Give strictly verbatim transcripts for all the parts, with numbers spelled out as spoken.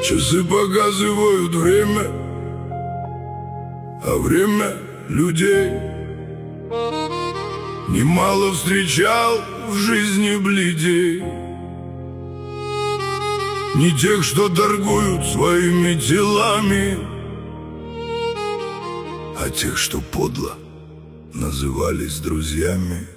Часы показывают время, а время людей. Немало встречал в жизни бледей, не тех, что торгуют своими телами, а тех, что подло назывались друзьями.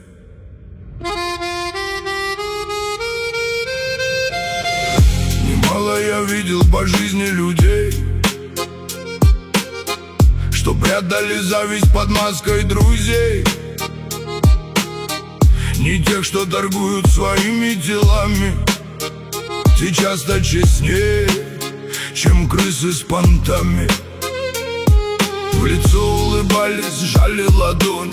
Немало я видел по жизни людей, что прятали зависть под маской друзей, не тех, что торгуют своими делами. Те часто честнее, чем крысы с понтами. В лицо улыбались, сжали ладонь,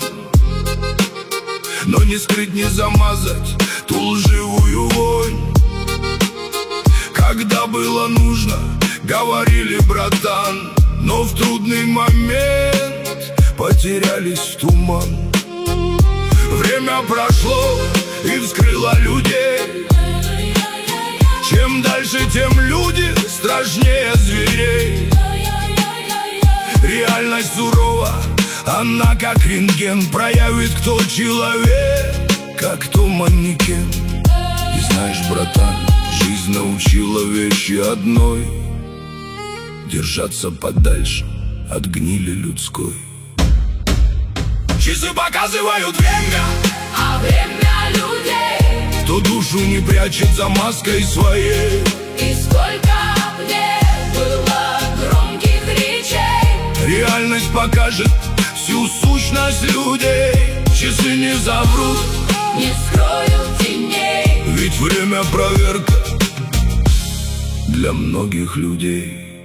но не скрыть, не замазать ту лживую вонь. Когда было нужно, говорили братан, но в трудный момент потерялись в туман. Время прошло и вскрыло людей. Чем дальше, тем люди страшнее зверей. Реальность сурова, она как рентген, проявит, кто человек, как кто манекен. И знаешь, братан, жизнь научила вещи одной: держаться подальше от гнили людской. Часы показывают время, а время людей. Кто душу не прячет за маской своей. И сколько мне было громких речей. Реальность покажет всю сущность людей. Часы не заврут, не скроют теней. ведь время проверка для многих людей.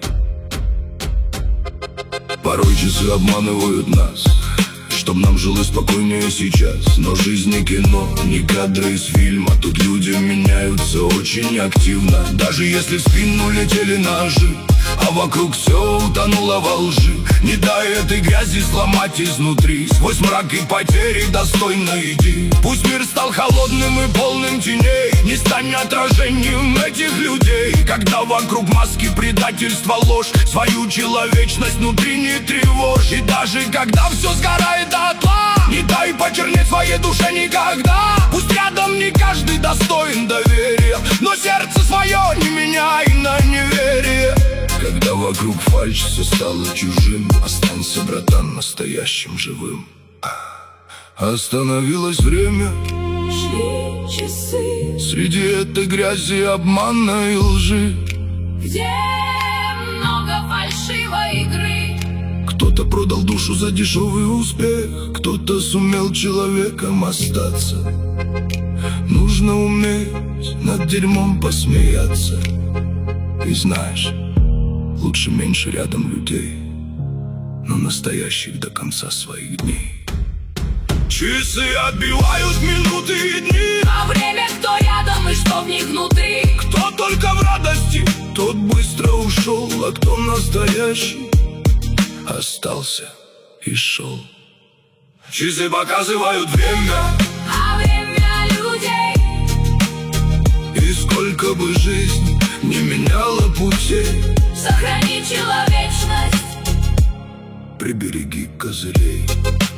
Порой часы обманывают нас, чтоб нам жилось спокойнее сейчас. Но жизнь не кино, не кадры из фильма. Тут люди меняются очень активно. Даже если в спину летели ножи, а вокруг все утонуло во лжи. Не дай этой грязи сломать изнутри. Сквозь мрак и потери достойно иди. Пусть мир стал холодным и полным теней, не стань отражением этих людей. Когда вокруг маски предательства, ложь, свою человечность внутри не тревожь. И даже когда все сгорает дотла, не дай почернеть своей душе никогда. Пусть рядом не каждый достоин доверия, но сердце свое не меняй на неверие. Когда вокруг фальшь, все стало чужим, останься, братан, настоящим живым. Остановилось время, шли часы среди этой грязи, обмана и лжи, где много фальшивой игры. Кто-то продал душу за дешевый успех, кто-то сумел человеком остаться. Нужно уметь над дерьмом посмеяться. И знаешь, лучше меньше рядом людей, но настоящих до конца своих дней. Часы отбивают минуты и дни, а время кто рядом и что в них внутри. Кто только в радости, тот быстро ушел, а кто настоящий остался и шел. Часы показывают время, а время людей. И сколько бы жизнь не меняла путей, сохрани человечность, прибереги козырей.